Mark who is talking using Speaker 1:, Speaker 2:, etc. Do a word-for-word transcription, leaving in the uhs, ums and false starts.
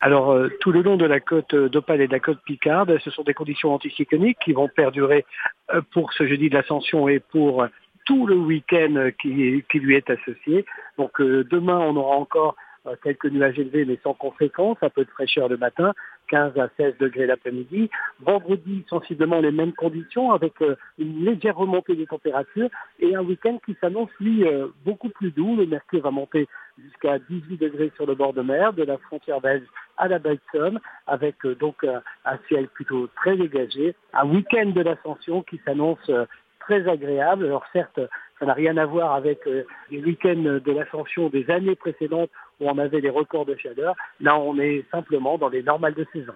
Speaker 1: Alors, euh, tout le long de la côte d'Opale et de la côte Picarde, ce sont des conditions anticycloniques qui vont perdurer euh, pour ce jeudi de l'Ascension et pour euh, tout le week-end qui, qui lui est associé. Donc, euh, demain, on aura encore euh, quelques nuages élevés, mais sans conséquence, un peu de fraîcheur le matin, quinze à seize degrés l'après-midi. Vendredi, sensiblement les mêmes conditions, avec euh, une légère remontée des températures et un week-end qui s'annonce, lui, euh, beaucoup plus doux. Le mercure va monter jusqu'à dix-huit degrés sur le bord de mer, de la frontière belge à la baie de Somme, avec euh, donc euh, un ciel plutôt très dégagé. Un week-end de l'Ascension qui s'annonce euh, très agréable. Alors certes, ça n'a rien à voir avec euh, les week-ends de l'Ascension des années précédentes où on avait les records de chaleur. Là, on est simplement dans les normales de saison.